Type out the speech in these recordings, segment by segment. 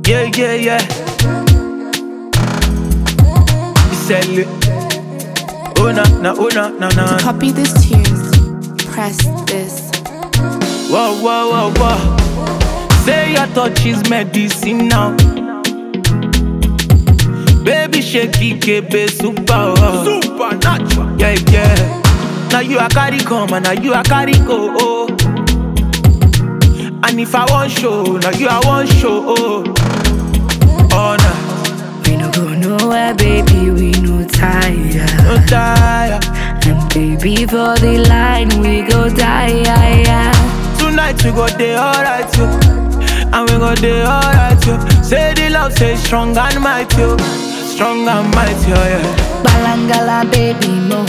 Yeah. Sell it. Oh na. To copy this tune, press this. Whoa. Say your touch is medicine now. Baby shaky kebe supernatural. Yeah. Now you are carry come and now you are carry go. Oh. And if I want show, now you are want show. Oh nah. We no go nowhere, baby, we no tire. No tire. And baby, for the line, we go die. Tonight we go day alright, yo. And we go day alright, yo. Say the love, say strong and mighty, yo. Strong and mighty, yeah. Balangala, baby, mo.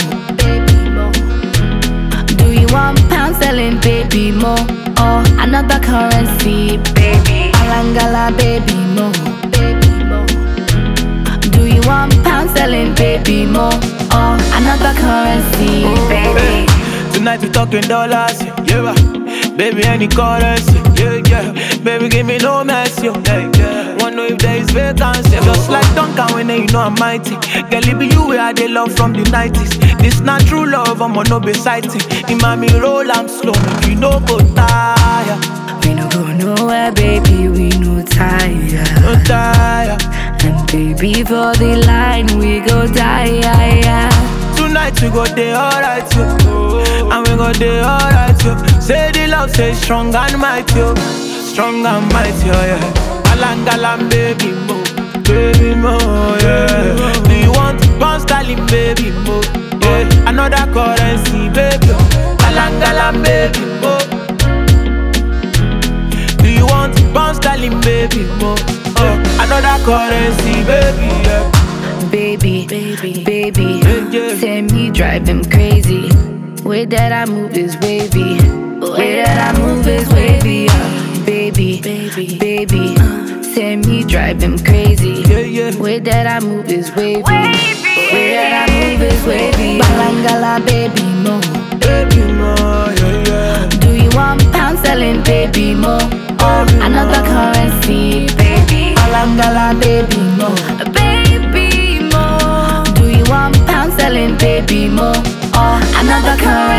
Do you want pound selling, baby, mo? Or another currency, baby? Balangala, baby, mo. Do you want pound selling, baby, mo? Or another currency, baby? Tonight we talking dollars, yeah. Baby, any currency, yeah. Baby, give me no mess, yo. Yeah. Wanna know if there is vacancy. Just like Duncan when you know I'm mighty. Girl, it be you where I dey love from the 90s. This not true love, I'm on no beside it. In mommy roll, I'm slow, make you no go tire. We no go nowhere, baby, we no tire. No tire. And baby, for the line, we go die. Tonight we go day alright, yo. And we go day alright, yo. Say the love, say strong and mighty, yo. Strong and mighty, yeah. Alangalam, baby, mo, yeah. Do you want pound sterling, baby, mo? Yeah. Another currency, baby. Alangalam, baby, mo. Do you want pound sterling, baby, mo? Another currency, baby, yeah. Baby, Yeah. say me drive him crazy. Way that I move is wavy. Way that I move is wavy. Baby, say me drive him crazy. Yeah. Way that I move is wavy. Way that I move is wavy. Balangala, baby, mo. Baby, mo, yeah. Do you want pound selling, baby, mo? Or another currency, baby? Balangala, baby, mo. Baby, mo. Do you want pound selling, baby, mo? Or another currency?